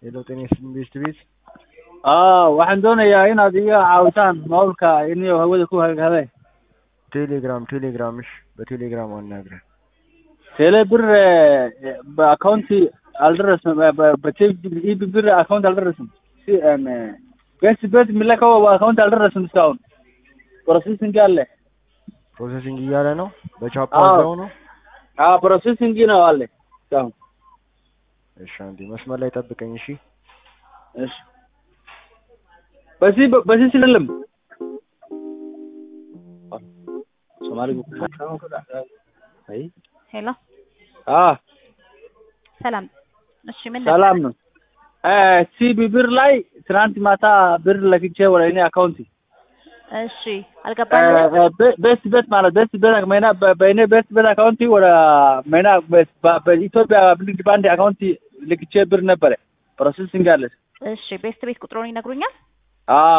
ሄሎ ጤና ይስጥልኝ ቤስት ቤት waxaan doonayaa inaad iga caawisaan moolka inuu hawada ku hagaaday ቴሌግራም እሺ በቴሌግራም አናግረን tele bir account alderasm bir account alderasm si best milaka account alderasm discount processing አለ ፕሮሰሲንግ እያለ ነው በቻፓ ነው processing ነው አለ ታው እሺ አንዴ መስመር ላይ ጠብቀኝ እሺ እሺ በዚህ ስለለም ሶማሊ አይ ሄሎ ሰላም እሺ ምን ሰላም ነው ሲቢ ብር ላይ ትናንት ማታ ብር ለክቼ ወደ እኔ አካውንት እሺ አልገባኝም ቤስት ቤት ማለት ቤስት ቤት ማይና በእኔ ቤስት ቤት አካውንት ወደ ማይና በኢትዮጵያ ብልድ ባንድ አካውንት ልክቼ ብር ነበር ፕሮሰሲንግ አለ እሺ ቤስት ቤት ቁጥሩን ይነግሩኛል